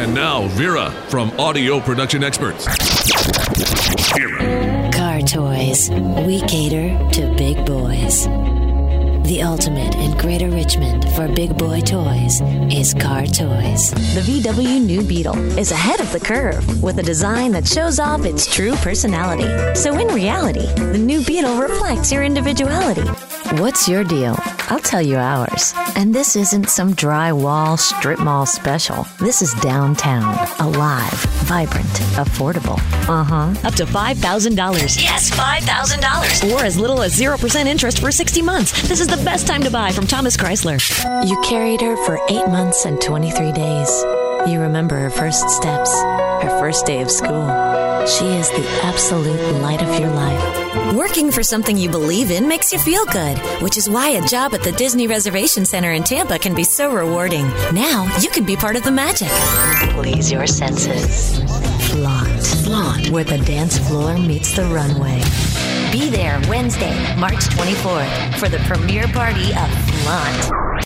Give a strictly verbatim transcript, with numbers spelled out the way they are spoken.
And now, Vera from Audio Production Experts. Vera. Car Toys. We cater to big boys. The ultimate in Greater Richmond for big boy toys is Car Toys. The V W New Beetle is ahead of the curve with a design that shows off its true personality. So in reality, the new Beetle reflects your individuality. What's your deal? I'll tell you ours. And this isn't some drywall strip mall special. This is downtown, alive, vibrant, affordable. Uh-huh. Up to five thousand dollars. Yes, five thousand dollars. Or as little as zero percent interest for sixty months. This is the best time to buy from Thomas Chrysler. You carried her for eight months and twenty-three days. You remember her first steps, her first day of school. She is the absolute light of your life. Working for something you believe in makes you feel good, which is why a job at the Disney Reservation Center in Tampa can be so rewarding. Now you can be part of the magic. Please your senses. Flaunt. Flaunt. Where the dance floor meets the runway. Be there Wednesday, March twenty-fourth for the premiere party of Flaunt.